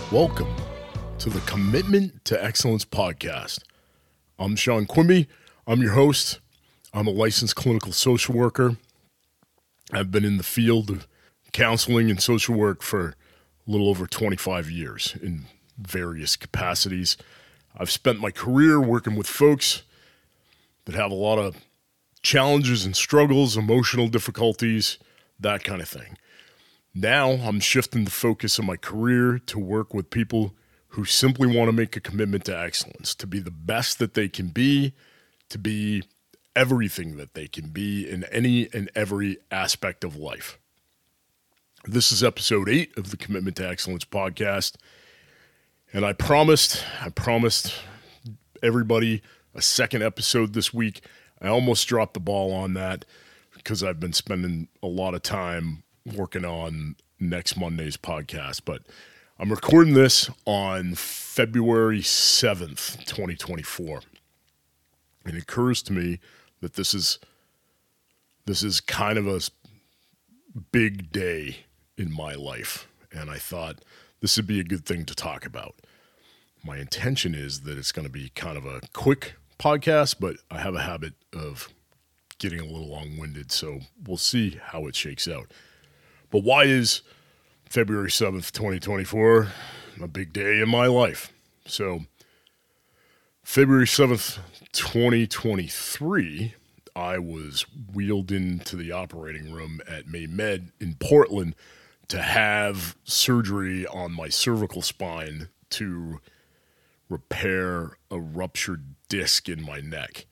Welcome to the Commitment to Excellence podcast. I'm Sean Quimby. I'm your host. I'm a licensed clinical social worker. I've been in the field of counseling and social work for a little over 25 years in various capacities. I've spent my career working with folks that have a lot of challenges and struggles, emotional difficulties, that kind of thing. Now I'm shifting the focus of my career to work with people who simply want to make a commitment to excellence, to be the best that they can be, to be everything that they can be in any and every aspect of life. This is episode 8 of the Commitment to Excellence podcast. And I promised everybody a second episode this week. I almost dropped the ball on that because I've been spending a lot of time working on next Monday's podcast. But I'm recording this on February 7th, 2024. And it occurs to me that this is kind of a big day in my life. And I thought this would be a good thing to talk about. My intention is that it's going to be kind of a quick podcast, but I have a habit of getting a little long-winded, so we'll see how it shakes out. But why is February 7th, 2024 a big day in my life? So February 7th, 2023, I was wheeled into the operating room at MayMed in Portland to have surgery on my cervical spine to repair a ruptured disc in my neck.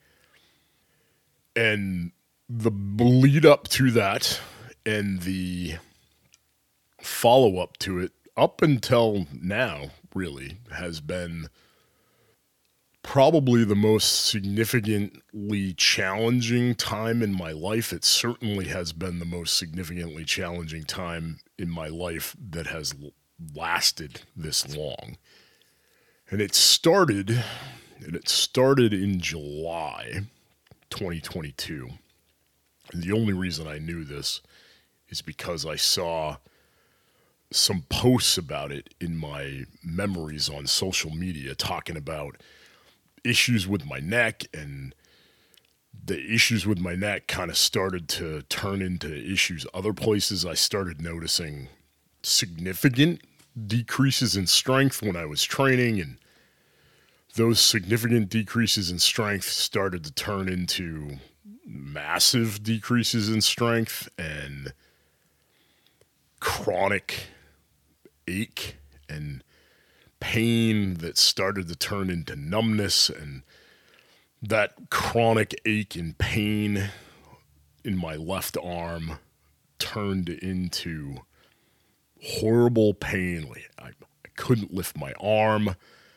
And the lead up to that and the follow-up to it, up until now, really, has been probably the most significantly challenging time in my life. It certainly has been the most significantly challenging time in my life that has lasted this long. And it started in July 2022. And the only reason I knew this is because I saw some posts about it in my memories on social media talking about issues with my neck, and the issues with my neck kind of started to turn into issues other places. I started noticing significant decreases in strength when I was training, and those significant decreases in strength started to turn into massive decreases in strength and chronic ache and pain that started to turn into numbness, and that chronic ache and pain in my left arm turned into horrible pain. I couldn't lift my arm.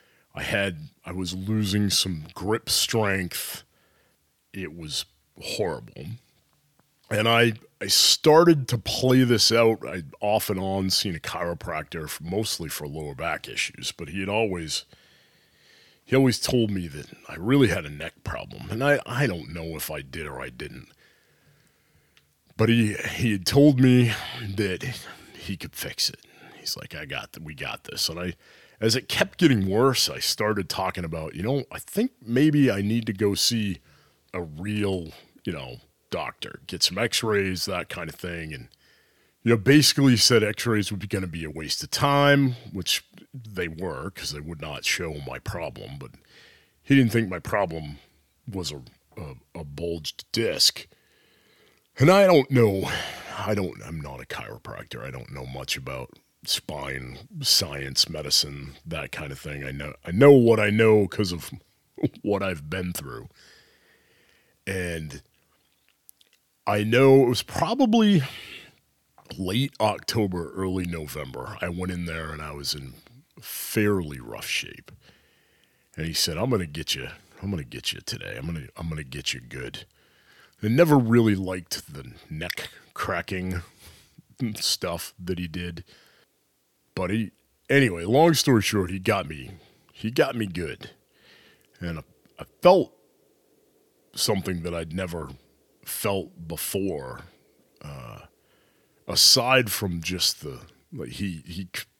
I was losing some grip strength. It was horrible. And I started to play this out. I'd off and on seen a chiropractor mostly for lower back issues, but he always told me that I really had a neck problem. And I don't know if I did or I didn't. But he had told me that he could fix it. He's like, we got this. And as it kept getting worse, I started talking about, I think maybe I need to go see a real, doctor, get some x-rays, that kind of thing. And, basically said x-rays would going to be a waste of time, which they were, because they would not show my problem. But he didn't think my problem was a bulged disc. And I don't know. I'm not a chiropractor. I don't know much about spine science, medicine, that kind of thing. I know what I know because of what I've been through. And I know it was probably late October, early November. I went in there and I was in fairly rough shape. And he said, I'm going to get you today. I'm going to get you good. I never really liked the neck cracking stuff that he did. But anyway, long story short, he got me good. And I felt something that I'd never felt before, aside from just he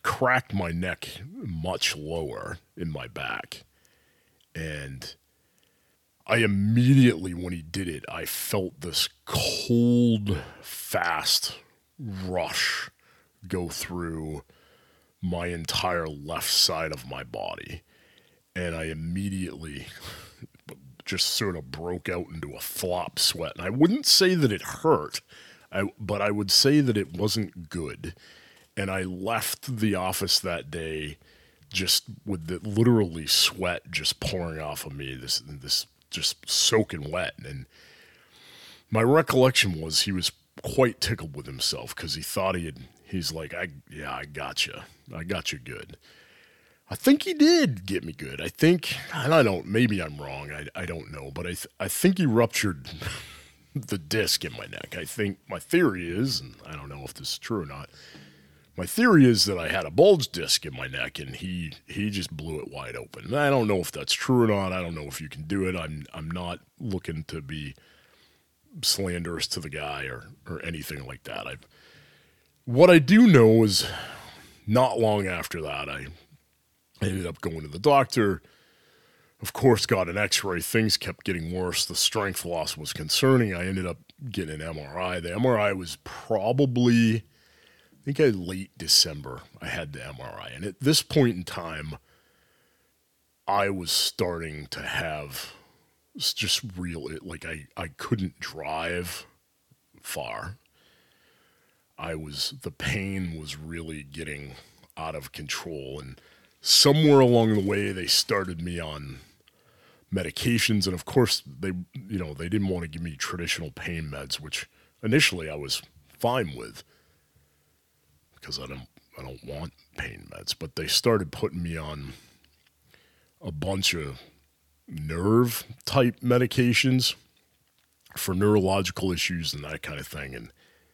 cracked my neck much lower in my back. And I immediately, when he did it, I felt this cold, fast rush go through my entire left side of my body. And I immediately just sort of broke out into a flop sweat. And I wouldn't say that it hurt, but I would say that it wasn't good. And I left the office that day just with the literally sweat just pouring off of me, this just soaking wet. And my recollection was he was quite tickled with himself because he thought he's like, I got you. I got you good. I think he did get me good. I think, and maybe I'm wrong. I don't know, but I think he ruptured the disc in my neck. I think my theory is, and I don't know if this is true or not, my theory is that I had a bulge disc in my neck and he just blew it wide open. And I don't know if that's true or not. I don't know if you can do it. I'm not looking to be slanderous to the guy or anything like that. What I do know is not long after that, I ended up going to the doctor. Of course, got an x-ray. Things kept getting worse. The strength loss was concerning. I ended up getting an MRI. The MRI was probably, I think late December, I had the MRI. And at this point in time, I was starting to have just I couldn't drive far. The pain was really getting out of control. And somewhere along the way, they started me on medications. And of course, they didn't want to give me traditional pain meds, which initially I was fine with because I don't want pain meds. But they started putting me on a bunch of nerve type medications for neurological issues and that kind of thing. And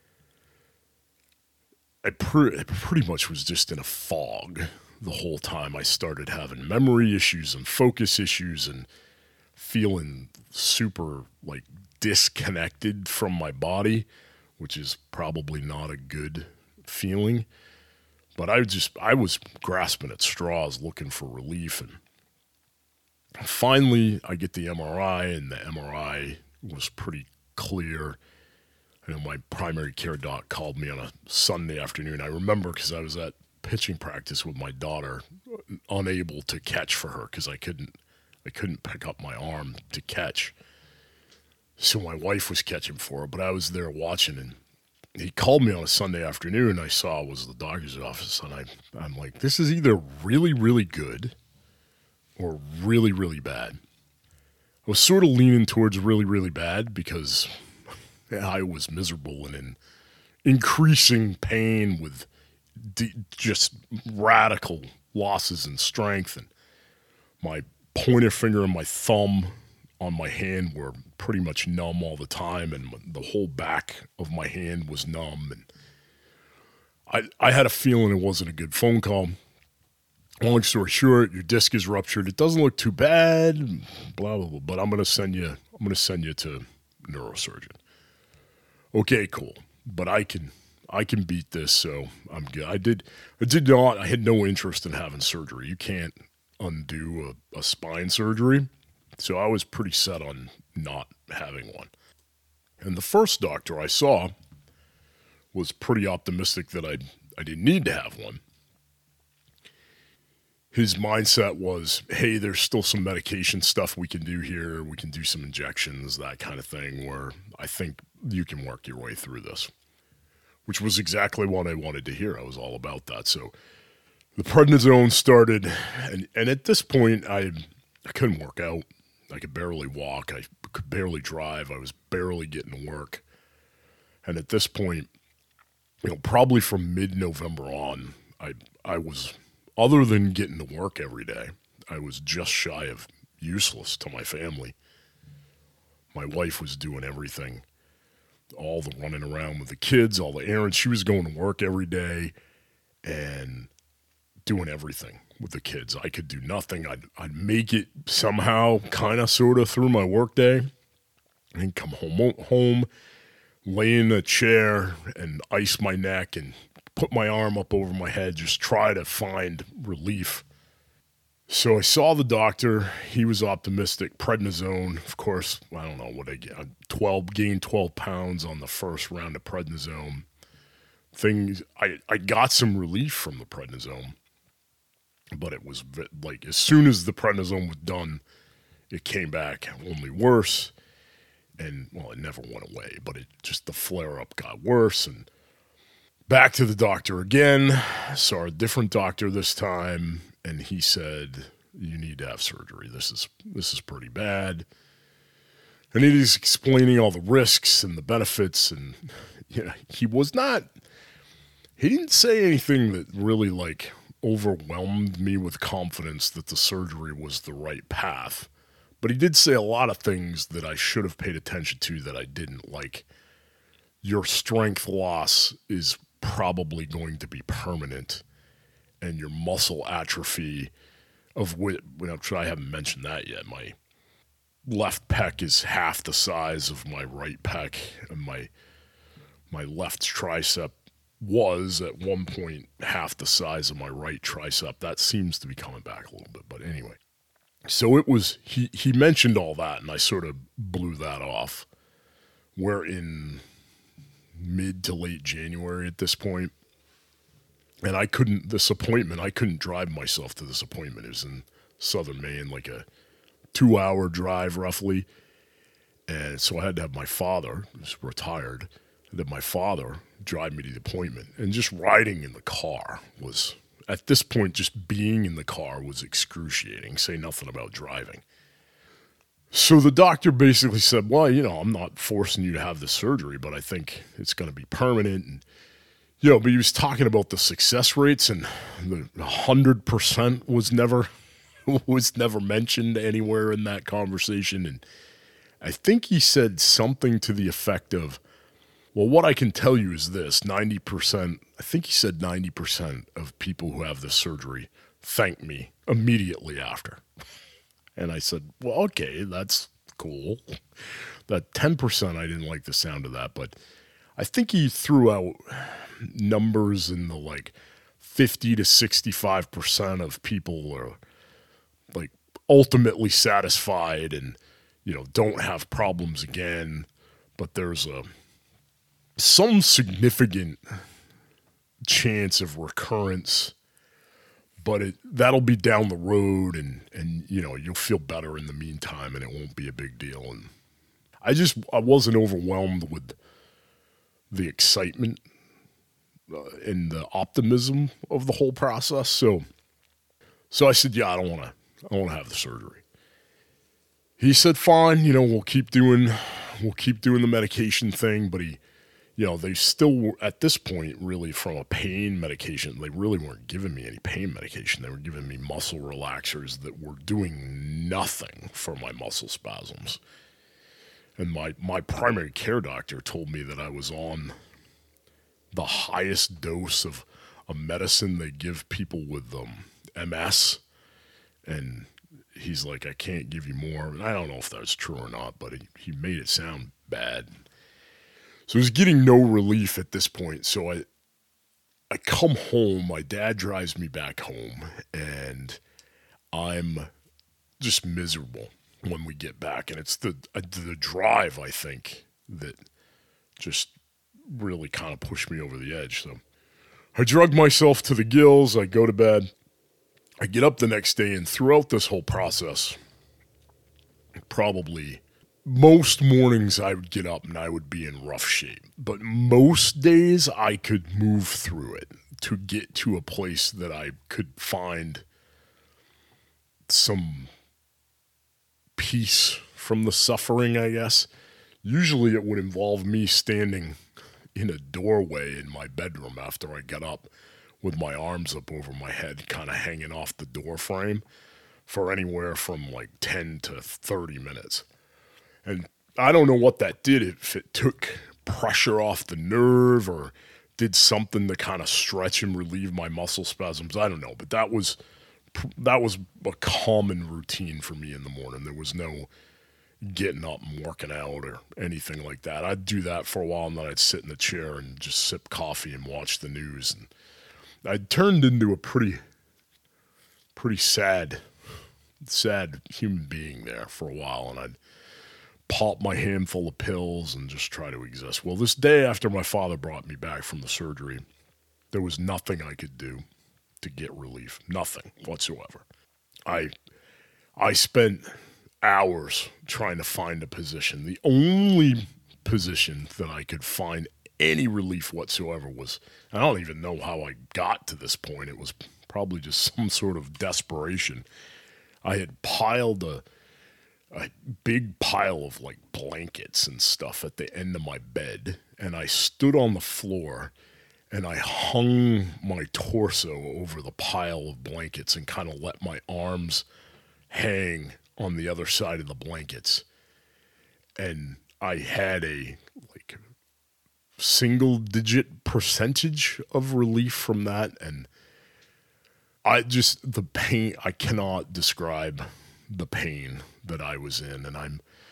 I pretty much was just in a fog the whole time. I started having memory issues and focus issues and feeling super disconnected from my body, which is probably not a good feeling. But I was grasping at straws looking for relief. And finally I get the MRI, and the MRI was pretty clear. I know my primary care doc called me on a Sunday afternoon. I remember because I was at pitching practice with my daughter, unable to catch for her because I couldn't pick up my arm to catch. So my wife was catching for her, but I was there watching, and he called me on a Sunday afternoon. I saw it was the doctor's office, and I'm like, this is either really, really good or really, really bad. I was sort of leaning towards really, really bad because I was miserable and in increasing pain with just radical losses in strength. And my pointer finger and my thumb on my hand were pretty much numb all the time, and the whole back of my hand was numb. And I had a feeling it wasn't a good phone call. Long story short, your disc is ruptured. It doesn't look too bad, blah, blah, blah, but I'm going to send you to a neurosurgeon. Okay, cool. But I can beat this, so I'm good. I had no interest in having surgery. You can't undo a spine surgery. So I was pretty set on not having one. And the first doctor I saw was pretty optimistic that I didn't need to have one. His mindset was, hey, there's still some medication stuff we can do here. We can do some injections, that kind of thing, where I think you can work your way through this, which was exactly what I wanted to hear. I was all about that. So the prednisone started, and at this point, I couldn't work out. I could barely walk. I could barely drive. I was barely getting to work. And at this point, probably from mid-November on, I was, other than getting to work every day, I was just shy of useless to my family. My wife was doing everything, all the running around with the kids, all the errands. She was going to work every day and doing everything with the kids. I could do nothing. I'd make it somehow, kind of, sort of, through my work day and come home, lay in a chair and ice my neck and put my arm up over my head, just try to find relief. So I saw the doctor. He was optimistic. Prednisone, of course, I don't know what I get. Gained 12 pounds on the first round of prednisone. I got some relief from the prednisone, but it was like as soon as the prednisone was done, it came back only worse. And, well, it never went away, but the flare-up got worse. And back to the doctor again. Saw a different doctor this time, and he said, you need to have surgery. This is pretty bad. And he was explaining all the risks and the benefits, and he didn't say anything that really like overwhelmed me with confidence that the surgery was the right path. But he did say a lot of things that I should have paid attention to that I didn't, like your strength loss is probably going to be permanent, and your muscle atrophy, of which I haven't mentioned that yet. My left pec is half the size of my right pec, and my left tricep was at one point half the size of my right tricep. That seems to be coming back a little bit, but anyway. So it was, he mentioned all that, and I sort of blew that off. We're in mid to late January at this point, and I couldn't drive myself to this appointment. It was in southern Maine, like a 2-hour drive roughly, and so I had to have my father, who's retired, my father drive me to the appointment. And just riding in the car was, at this point, just being in the car was excruciating, say nothing about driving. So the doctor basically said, well, I'm not forcing you to have this surgery, but I think it's going to be permanent. And, but he was talking about the success rates, and the 100% was never mentioned anywhere in that conversation. And I think he said something to the effect of, well, what I can tell you is this, 90%, I think he said 90% of people who have this surgery thank me immediately after. And I said, well, okay, that's cool. That 10%, I didn't like the sound of that, but I think he threw out numbers in the like 50 to 65% of people are like ultimately satisfied and, don't have problems again. But there's some significant chance of recurrence, but that'll be down the road, and you'll feel better in the meantime, and it won't be a big deal. And I wasn't overwhelmed with the excitement and the optimism of the whole process. So I said, yeah, I don't want to have the surgery. He said, fine, we'll keep doing the medication thing, but they still, at this point, really from a pain medication, they really weren't giving me any pain medication. They were giving me muscle relaxers that were doing nothing for my muscle spasms. And my primary care doctor told me that I was on the highest dose of a medicine they give people with MS. And he's like, I can't give you more. And I don't know if that's true or not, but he made it sound bad. So I was getting no relief at this point. So I come home, my dad drives me back home, and I'm just miserable when we get back. And it's the drive, I think, that just really kind of pushed me over the edge. So I drug myself to the gills. I go to bed. I get up the next day, and throughout this whole process, probably most mornings I would get up and I would be in rough shape. But most days I could move through it to get to a place that I could find some peace from the suffering, I guess. Usually it would involve me standing in a doorway in my bedroom after I got up with my arms up over my head, kind of hanging off the door frame for anywhere from like 10 to 30 minutes. And I don't know what that did, if it took pressure off the nerve or did something to kind of stretch and relieve my muscle spasms. I don't know, but that was a common routine for me in the morning. There was no getting up and working out or anything like that. I'd do that for a while, and then I'd sit in the chair and just sip coffee and watch the news. And I'd turned into a pretty sad human being there for a while, and I'd pop my handful of pills and just try to exist. Well, this day after my father brought me back from the surgery, there was nothing I could do to get relief. Nothing whatsoever. I spent hours trying to find a position. The only position that I could find any relief whatsoever was, I don't even know how I got to this point. It was probably just some sort of desperation. I had piled a big pile of like blankets and stuff at the end of my bed, and I stood on the floor and I hung my torso over the pile of blankets and kind of let my arms hang on the other side of the blankets. And I had a like single digit percentage of relief from that. And the pain, I cannot describe the pain that I was in. And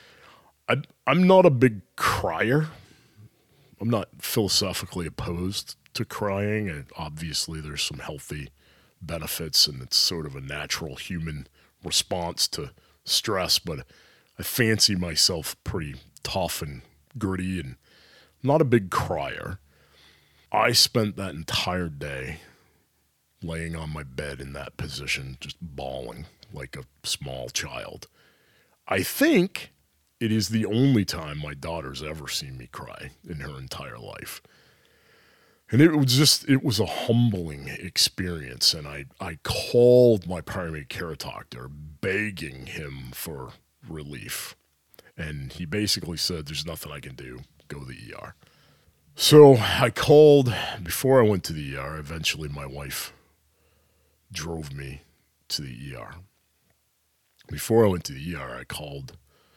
I'm not a big crier. I'm not philosophically opposed to crying, and obviously there's some healthy benefits, and it's sort of a natural human response to stress, but I fancy myself pretty tough and gritty and not a big crier. I spent that entire day laying on my bed in that position, just bawling like a small child. I think it is the only time my daughter's ever seen me cry in her entire life. And it was a humbling experience. And I called my primary care doctor begging him for relief. And he basically said, there's nothing I can do. Go to the ER. So I called, before I went to the ER, eventually my wife drove me to the ER. Before I went to the ER, I called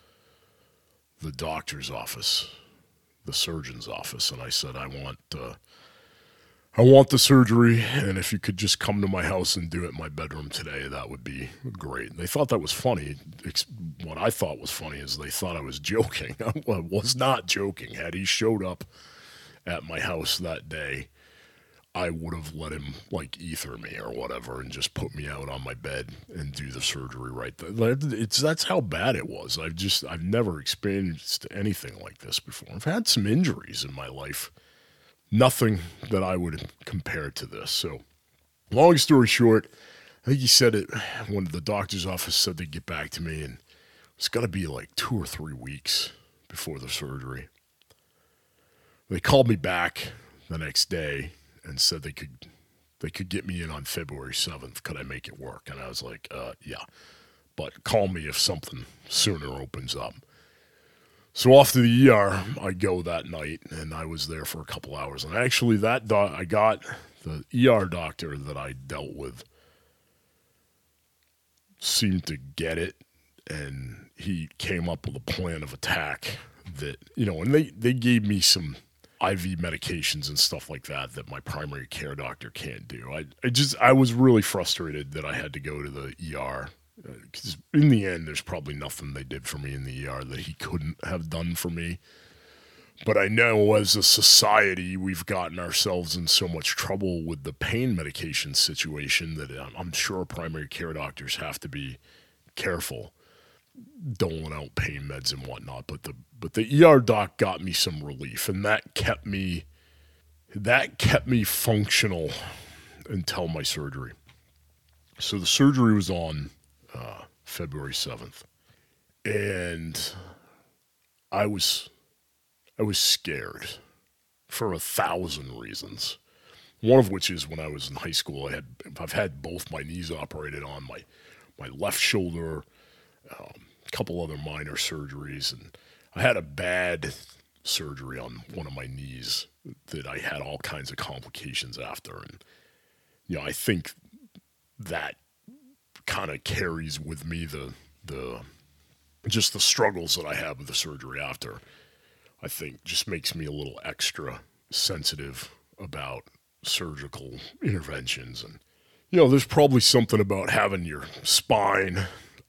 the doctor's office, the surgeon's office, and I said, I want the surgery, and if you could just come to my house and do it in my bedroom today, that would be great. They thought that was funny. What I thought was funny is they thought I was joking. I was not joking. Had he showed up at my house that day, I would have let him like ether me or whatever and just put me out on my bed and do the surgery right there. That's how bad it was. I've never experienced anything like this before. I've had some injuries in my life. Nothing that I would compare to this. So, long story short, I think he said it when the doctor's office said they'd get back to me, and it's got to be like 2 or 3 weeks before the surgery. They called me back the next day and said they could get me in on February 7th. Could I make it work? And I was like, yeah, but call me if something sooner opens up. So off to the ER I go that night, and I was there for a couple hours. And actually, I got the ER doctor that I dealt with seemed to get it, and he came up with a plan of attack that, and they gave me some IV medications and stuff like that my primary care doctor can't do. I was really frustrated that I had to go to the ER. Because in the end, there's probably nothing they did for me in the ER that he couldn't have done for me. But I know as a society, we've gotten ourselves in so much trouble with the pain medication situation that I'm sure primary care doctors have to be careful doling out pain meds and whatnot. But the ER doc got me some relief, and that kept me functional until my surgery. So the surgery was on February 7th. And I was scared for 1,000 reasons. One of which is when I was in high school, I've had both my knees operated on, my left shoulder, a couple other minor surgeries, and I had a bad surgery on one of my knees that I had all kinds of complications after. And I think that kind of carries with me the struggles that I have with the surgery after. I think just makes me a little extra sensitive about surgical interventions. And there's probably something about having your spine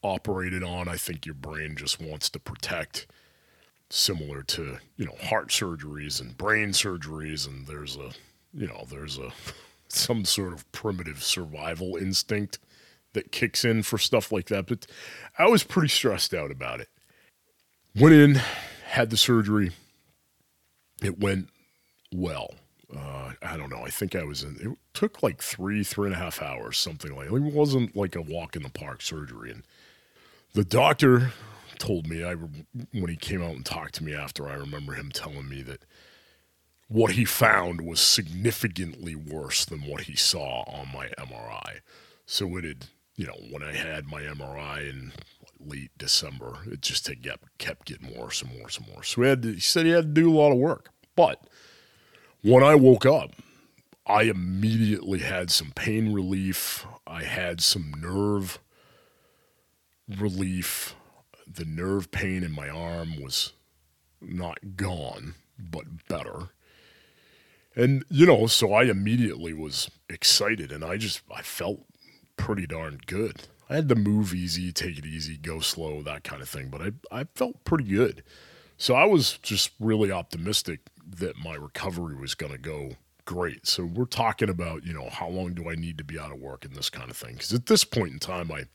operated on. I think your brain just wants to protect, similar to, heart surgeries and brain surgeries. And there's a some sort of primitive survival instinct that kicks in for stuff like that. But I was pretty stressed out about it. Went in, had the surgery. It went well. I don't know. I think it took like 3.5 hours, something like that. It wasn't like a walk in the park surgery. And the doctor told me, when he came out and talked to me after, I remember him telling me that what he found was significantly worse than what he saw on my MRI. So it had, when I had my MRI in late December, it just had kept getting worse and worse and worse. So he said he had to do a lot of work. But when I woke up, I immediately had some pain relief. I had some nerve relief. The nerve pain in my arm was not gone, but better. And, so I immediately was excited, and I felt pretty darn good. I had to move easy, take it easy, go slow, that kind of thing, but I felt pretty good. So I was just really optimistic that my recovery was going to go great. So we're talking about, how long do I need to be out of work and this kind of thing? Because at this point in time, I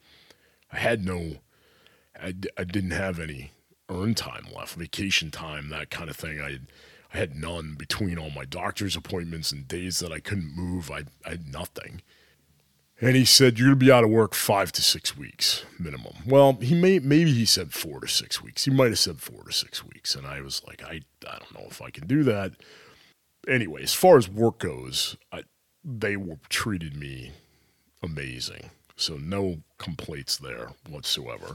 didn't have any earned time left, vacation time, that kind of thing. I had none between all my doctor's appointments and days that I couldn't move. I had nothing. And he said, you're going to be out of work 5 to 6 weeks minimum. Well, maybe he said 4 to 6 weeks. He might have said 4 to 6 weeks. And I was like, I don't know if I can do that. Anyway, as far as work goes, they treated me amazing. So no complaints there whatsoever.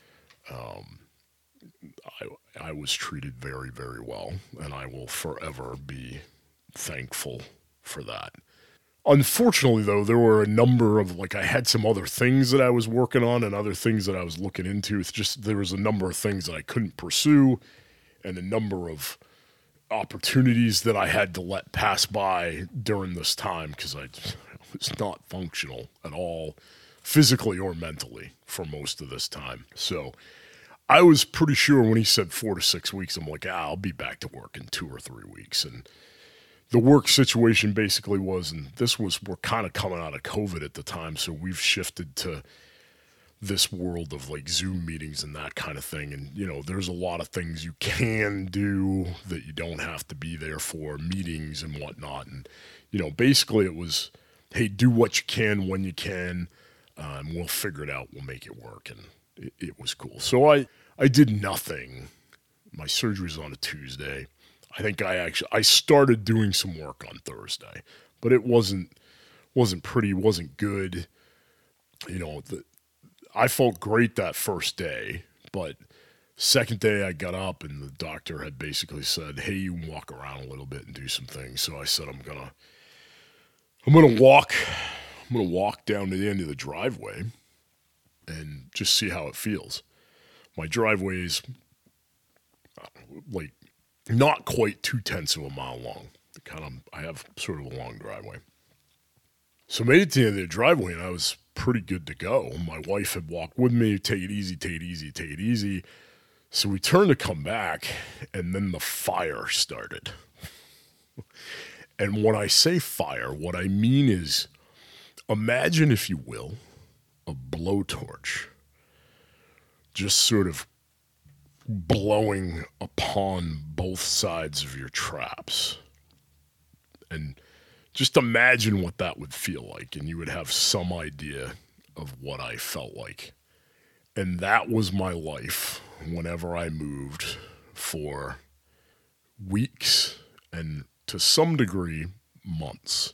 I was treated very, very well, and I will forever be thankful for that. Unfortunately, though, there were a number of, I had some other things that I was working on and other things that I was looking into. It's just there was a number of things that I couldn't pursue and a number of opportunities that I had to let pass by during this time because I was not functional at all, physically or mentally, for most of this time. So I was pretty sure when he said 4 to 6 weeks, I'm like, I'll be back to work in 2 or 3 weeks. And the work situation basically was, and we're kind of coming out of COVID at the time, so we've shifted to this world of Zoom meetings and that kind of thing. And, there's a lot of things you can do that you don't have to be there for, meetings and whatnot. And, basically it was, hey, do what you can when you can, and we'll figure it out. We'll make it work. And it was cool. So I did nothing. My surgery was on a Tuesday. I think I started doing some work on Thursday, but it wasn't pretty, wasn't good. I felt great that first day, but second day I got up and the doctor had basically said, hey, you can walk around a little bit and do some things. So I said, I'm gonna walk down to the end of the driveway and just see how it feels. My driveway is not quite 0.2 of a mile long. I have sort of a long driveway. So I made it to the end of the driveway and I was pretty good to go. My wife had walked with me, take it easy, take it easy, take it easy. So we turned to come back and then the fire started. And when I say fire, what I mean is, imagine, if you will, a blowtorch just sort of blowing upon both sides of your traps. And just imagine what that would feel like, and you would have some idea of what I felt like. And that was my life whenever I moved for weeks and to some degree months.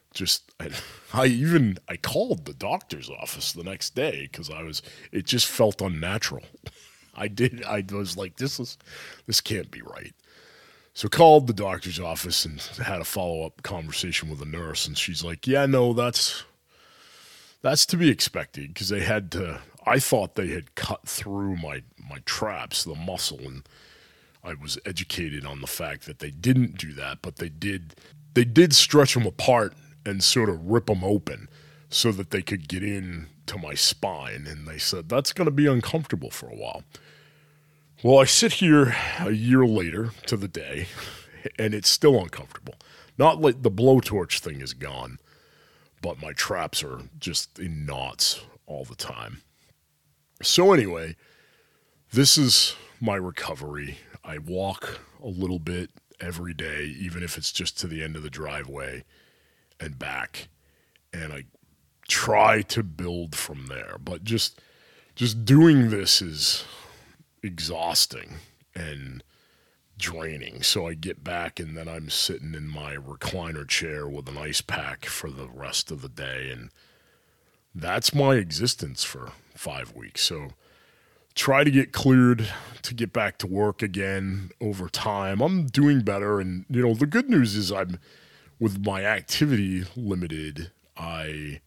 I called the doctor's office the next day because it just felt unnatural. I was like, this can't be right. So called the doctor's office and had a follow-up conversation with a nurse, and she's like, yeah, no, that's to be expected, because I thought they had cut through my traps, the muscle, and I was educated on the fact that they didn't do that, but they did stretch them apart and sort of rip them open. so that they could get in to my spine. And they said, that's going to be uncomfortable for a while. Well, I sit here a year later to the day, and it's still uncomfortable. Not like the blowtorch thing is gone, but my traps are just in knots all the time. So anyway, this is my recovery. I walk a little bit every day, even if it's just to the end of the driveway and back. And I try to build from there. But just doing this is exhausting and draining. So I get back and then I'm sitting in my recliner chair with an ice pack for the rest of the day. And that's my existence for 5 weeks. So try to get cleared to get back to work again over time. I'm doing better. And, the good news is with my activity limited, I'm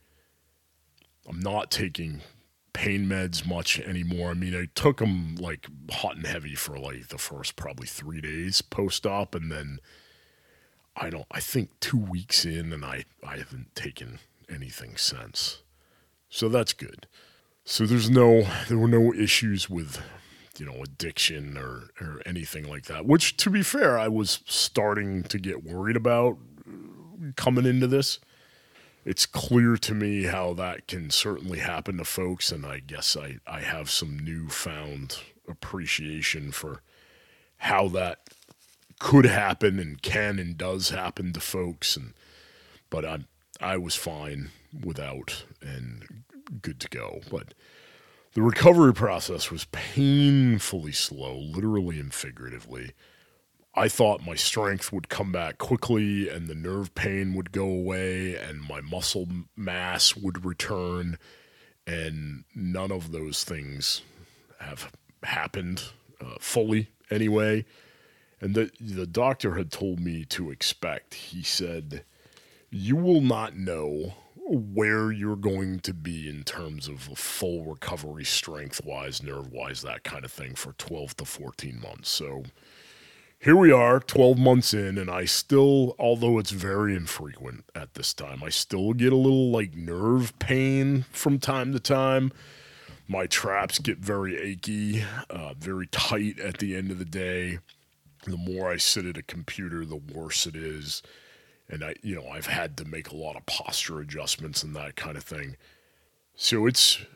not taking pain meds much anymore. I mean, I took them like hot and heavy for like the first probably 3 days post-op. And then I think 2 weeks in and I haven't taken anything since. So that's good. So there were no issues with, addiction or anything like that, which to be fair, I was starting to get worried about coming into this. It's clear to me how that can certainly happen to folks, and I guess I have some newfound appreciation for how that could happen and can and does happen to folks. But I was fine without and good to go. But the recovery process was painfully slow, literally and figuratively. I thought my strength would come back quickly and the nerve pain would go away and my muscle mass would return, and none of those things have happened fully anyway. And the doctor had told me to expect. He said, you will not know where you're going to be in terms of a full recovery strength-wise, nerve-wise, that kind of thing for 12 to 14 months. So here we are, 12 months in, and I still, although it's very infrequent at this time, I still get a little like nerve pain from time to time. My traps get very achy, very tight at the end of the day. The more I sit at a computer, the worse it is. And I've had to make a lot of posture adjustments and that kind of thing. So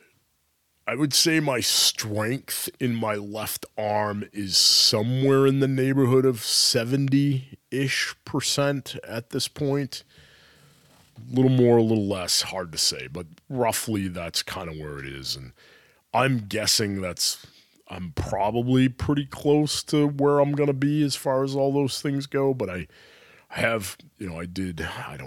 I would say my strength in my left arm is somewhere in the neighborhood of 70-ish% at this point. A little more, a little less, hard to say, but roughly that's kind of where it is. And I'm guessing I'm probably pretty close to where I'm going to be as far as all those things go, but I did,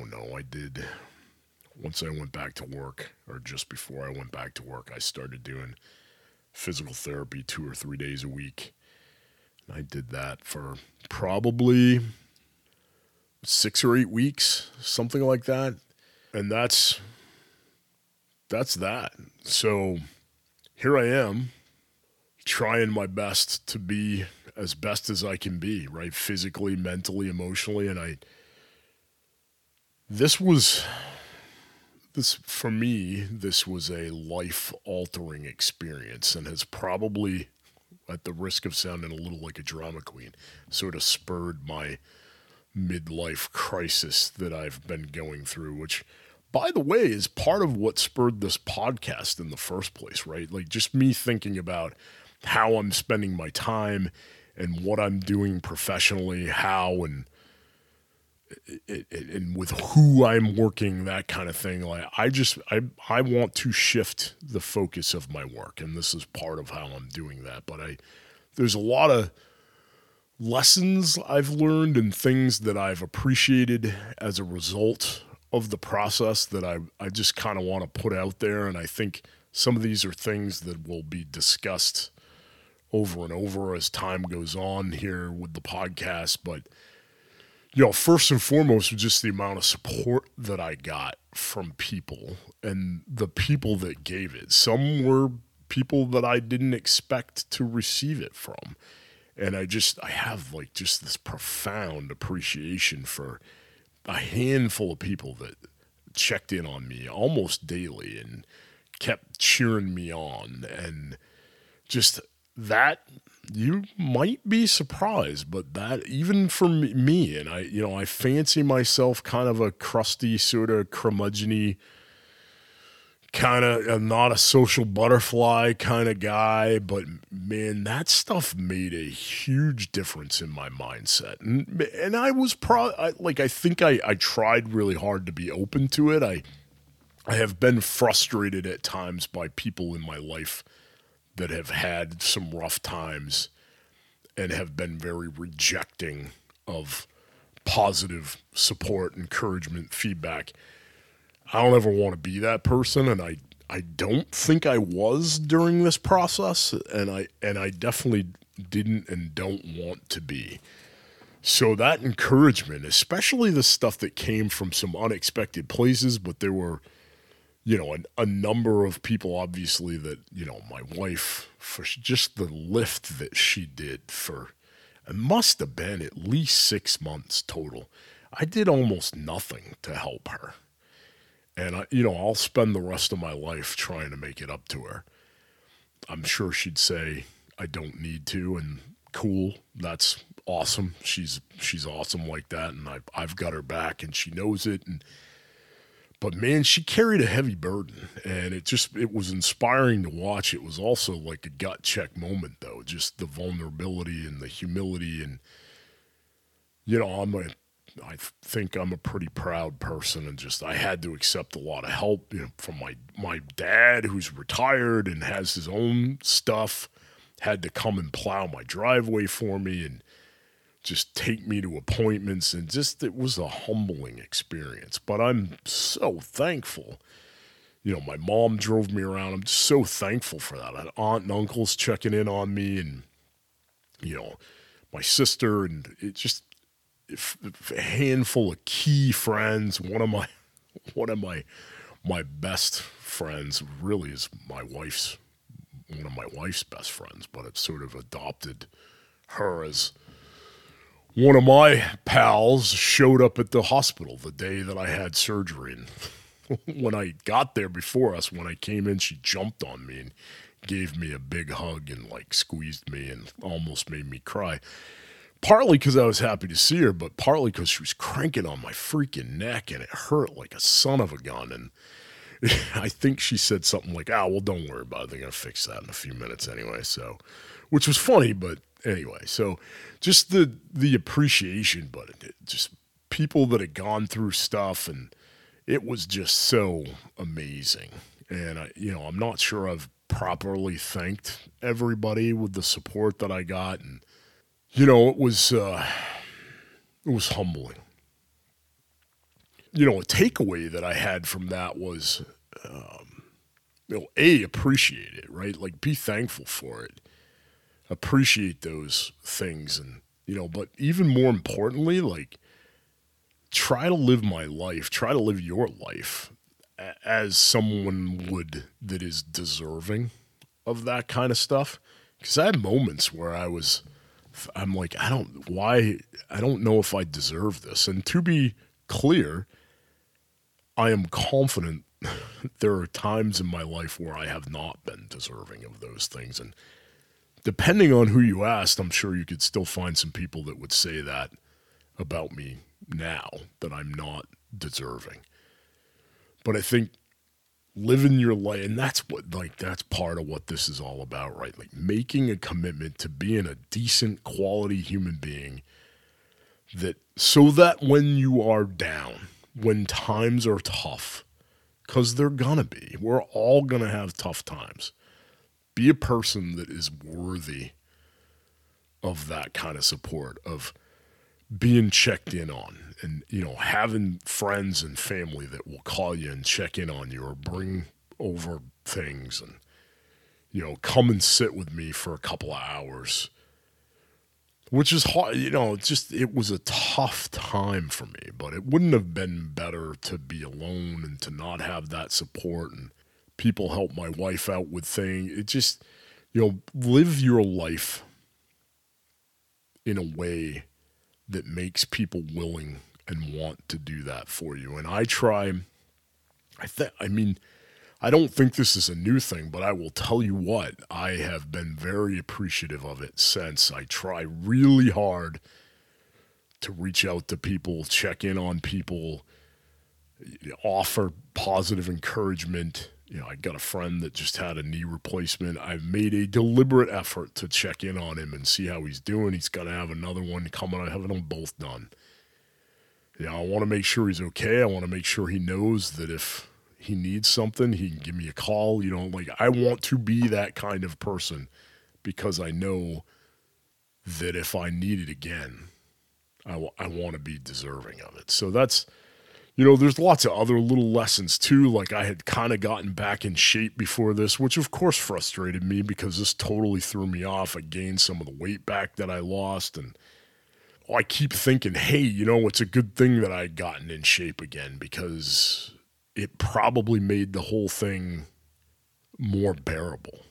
once I went back to work, or just before I went back to work, I started doing physical therapy 2 or 3 days a week. And I did that for probably 6 or 8 weeks, something like that. And that's that. So here I am, trying my best to be as best as I can be, right? Physically, mentally, emotionally. And for me, this was a life-altering experience and has probably, at the risk of sounding a little like a drama queen, sort of spurred my midlife crisis that I've been going through, which, by the way, is part of what spurred this podcast in the first place, right? Like just me thinking about how I'm spending my time and what I'm doing professionally, how and with who I'm working, that kind of thing. Like I want to shift the focus of my work, and this is part of how I'm doing that. But there's a lot of lessons I've learned and things that I've appreciated as a result of the process that I just kind of want to put out there. And I think some of these are things that will be discussed over and over as time goes on here with the podcast. But, first and foremost, just the amount of support that I got from people and the people that gave it. Some were people that I didn't expect to receive it from. And I have like just this profound appreciation for a handful of people that checked in on me almost daily and kept cheering me on. And just that, you might be surprised, but that even for me, and I fancy myself kind of a crusty, sort of curmudgeon-y, kind of, I'm not a social butterfly kind of guy, but man, that stuff made a huge difference in my mindset. And I was I think I tried really hard to be open to it. I have been frustrated at times by people in my life that have had some rough times and have been very rejecting of positive support, encouragement, feedback. I don't ever want to be that person, and I don't think I was during this process, and I definitely didn't and don't want to be. So that encouragement, especially the stuff that came from some unexpected places, but there were, a number of people, obviously, that, my wife, for just the lift that she did for, it must have been at least 6 months total. I did almost nothing to help her. And I'll spend the rest of my life trying to make it up to her. I'm sure she'd say I don't need to, and cool, that's awesome. She's awesome like that, and I've got her back, and she knows it. But man, she carried a heavy burden, and it was inspiring to watch. It was also like a gut check moment, though, just the vulnerability and the humility, and I think I'm a pretty proud person, and just I had to accept a lot of help from my dad, who's retired and has his own stuff, had to come and plow my driveway for me and just take me to appointments, and just it was a humbling experience. But I'm so thankful. My mom drove me around. I'm just so thankful for that. I had aunt and uncles checking in on me, and my sister, and it just a handful of key friends. One of my best friends really is one of my wife's best friends, but I've sort of adopted her as one of my pals. Showed up at the hospital the day that I had surgery, and when I got there before us, when I came in, she jumped on me and gave me a big hug and squeezed me and almost made me cry. Partly because I was happy to see her, but partly because she was cranking on my freaking neck, and it hurt like a son of a gun. And I think she said something like, well, don't worry about it. They're going to fix that in a few minutes anyway. So, which was funny, but anyway. So just the appreciation, but just people that had gone through stuff, and it was just so amazing. And I'm not sure I've properly thanked everybody with the support that I got, and it was humbling. A takeaway that I had from that was, appreciate it, right? Be thankful for it. Appreciate those things. And, but even more importantly, try to live my life, try to live your life as someone would that is deserving of that kind of stuff. Because I had moments where I'm like, I don't know if I deserve this. And to be clear, I am confident there are times in my life where I have not been deserving of those things. And depending on who you asked, I'm sure you could still find some people that would say that about me now, that I'm not deserving. But I think living your life, and that's part of what this is all about, right? Making a commitment to being a decent quality human being, so that when you are down, when times are tough, because they're gonna be, we're all gonna have tough times, be a person that is worthy of that kind of support, of being checked in on, and having friends and family that will call you and check in on you, or bring over things, and come and sit with me for a couple of hours, which is hard. It was a tough time for me, but it wouldn't have been better to be alone and to not have that support, and people help my wife out with things. It just, live your life in a way that makes people willing and want to do that for you. And I try I mean, I don't think this is a new thing, but I will tell you what, I have been very appreciative of it since. I try really hard to reach out to people, check in on people, offer positive encouragement. I got a friend that just had a knee replacement. I've made a deliberate effort to check in on him and see how he's doing. He's going to have another one coming. I have them both done. I want to make sure he's okay. I want to make sure he knows that if he needs something, he can give me a call. I want to be that kind of person because I know that if I need it again, I want to be deserving of it. So that's, there's lots of other little lessons too. Like I had kind of gotten back in shape before this, which of course frustrated me because this totally threw me off. I gained some of the weight back that I lost. And I keep thinking, hey, it's a good thing that I had gotten in shape again because it probably made the whole thing more bearable.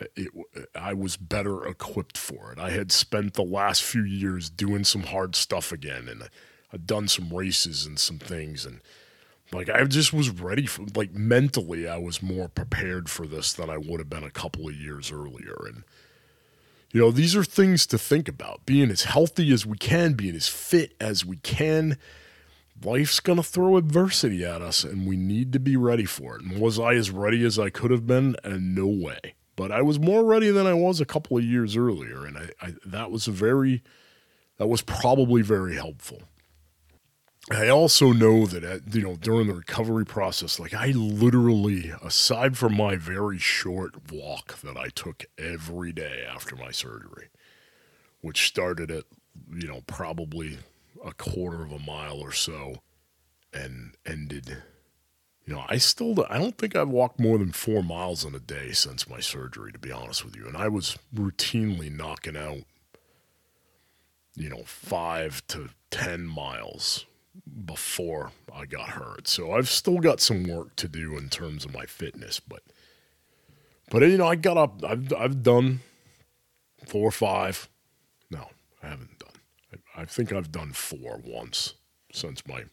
I was better equipped for it. I had spent the last few years doing some hard stuff again, and I'd done some races and some things, and I just was ready for, mentally I was more prepared for this than I would have been a couple of years earlier. And these are things to think about. Being as healthy as we can, being as fit as we can. Life's going to throw adversity at us, and we need to be ready for it. And was I as ready as I could have been? And no way. But I was more ready than I was a couple of years earlier, and that was probably very helpful. I also know that, during the recovery process, I literally, aside from my very short walk that I took every day after my surgery, which started at, probably a quarter of a mile or so and ended, I don't think I've walked more than 4 miles in a day since my surgery, to be honest with you. And I was routinely knocking out, 5 to 10 miles before I got hurt. So I've still got some work to do in terms of my fitness, but I got up, I've done 4 or 5. No, I haven't done. I think I've done 4 once since my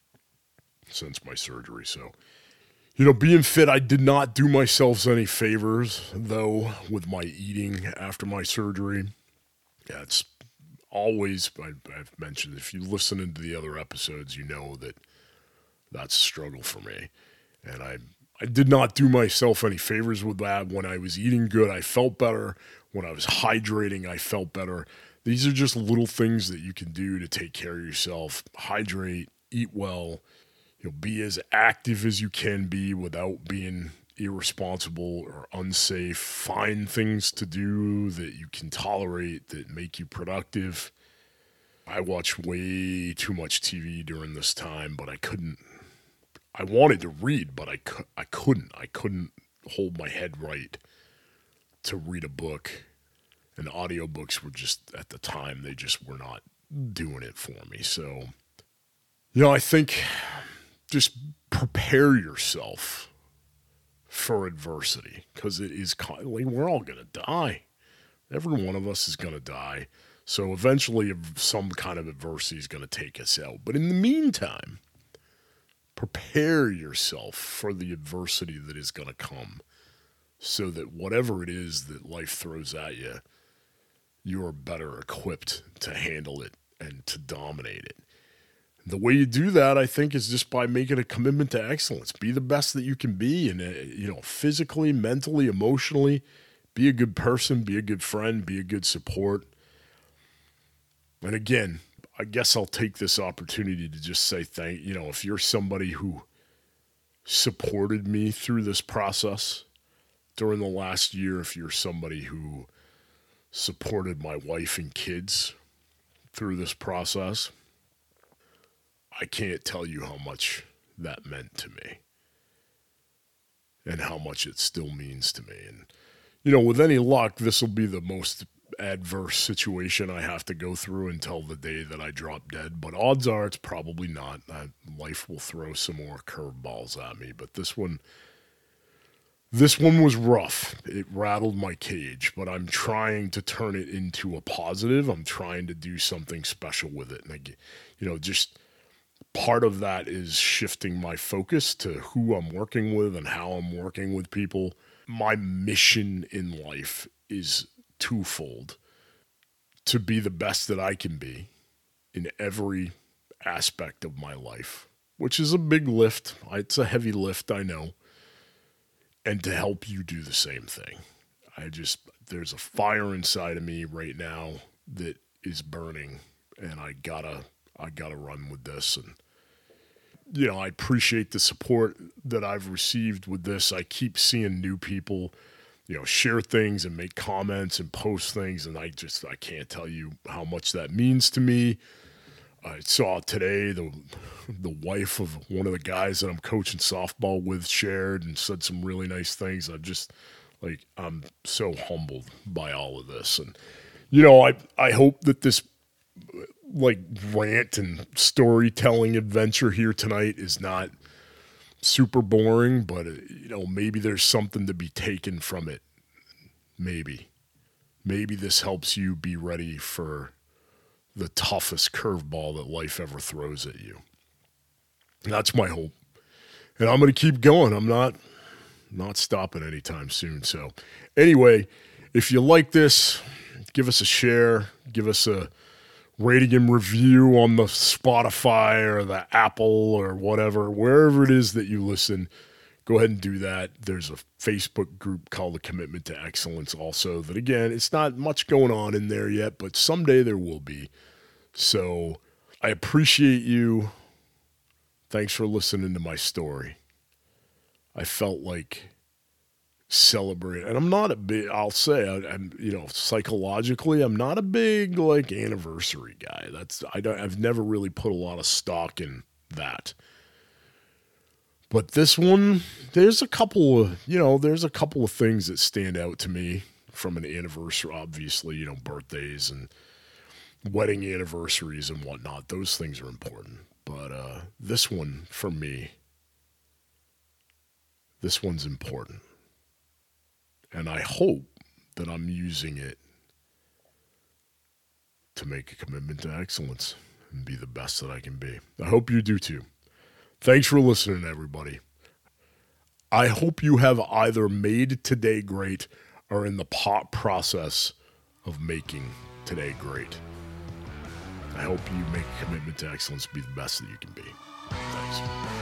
surgery. So, being fit, I did not do myself any favors though with my eating after my surgery. Yeah, it's always, I've mentioned, if you listen into the other episodes, that that's a struggle for me. And I did not do myself any favors with that. When I was eating good, I felt better. When I was hydrating, I felt better. These are just little things that you can do to take care of yourself. Hydrate, eat well, be as active as you can be without being irresponsible or unsafe. Find things to do that you can tolerate that make you productive. I watched way too much TV during this time, but I couldn't. I wanted to read, but I couldn't. I couldn't hold my head right to read a book. And audiobooks were just, at the time, they just were not doing it for me. So, I think just prepare yourself for adversity, because it is, we're all going to die. Every one of us is going to die. So eventually some kind of adversity is going to take us out. But in the meantime, prepare yourself for the adversity that is going to come, so that whatever it is that life throws at you, you are better equipped to handle it and to dominate it. The way you do that, I think, is just by making a commitment to excellence. Be the best that you can be, and physically, mentally, emotionally. Be a good person, be a good friend, be a good support. And again, I guess I'll take this opportunity to just say if you're somebody who supported me through this process during the last year, if you're somebody who supported my wife and kids through this process, I can't tell you how much that meant to me and how much it still means to me. And, with any luck, this will be the most adverse situation I have to go through until the day that I drop dead. But odds are it's probably not. Life will throw some more curveballs at me. But this one was rough. It rattled my cage, but I'm trying to turn it into a positive. I'm trying to do something special with it. And just part of that is shifting my focus to who I'm working with and how I'm working with people. My mission in life is twofold: to be the best that I can be in every aspect of my life, which is a big lift. It's a heavy lift, I know. And to help you do the same thing. There's a fire inside of me right now that is burning, and I gotta run with this. And I appreciate the support that I've received with this. I keep seeing new people, share things and make comments and post things, and I can't tell you how much that means to me. I saw today the wife of one of the guys that I'm coaching softball with shared and said some really nice things. I'm so humbled by all of this. And, I hope that this rant and storytelling adventure here tonight is not super boring, but maybe there's something to be taken from it. Maybe this helps you be ready for the toughest curveball that life ever throws at you. And that's my hope. And I'm going to keep going. I'm not stopping anytime soon. So anyway, if you like this, give us a share, give us a rating and review on the Spotify or the Apple or whatever, wherever it is that you listen. Go ahead and do that. There's a Facebook group called The Commitment to Excellence also that, again, it's not much going on in there yet, but someday there will be. So I appreciate you. Thanks for listening to my story. I felt like celebrating, and I'm not a big, I'll say, I'm psychologically, I'm not a big anniversary guy. I've never really put a lot of stock in that. But this one, there's a couple of things that stand out to me from an anniversary. Obviously, birthdays and wedding anniversaries and whatnot. Those things are important. But this one, for me, this one's important. And I hope that I'm using it to make a commitment to excellence and be the best that I can be. I hope you do too. Thanks for listening, everybody. I hope you have either made today great or in the process of making today great. I hope you make a commitment to excellence, be the best that you can be. Thanks.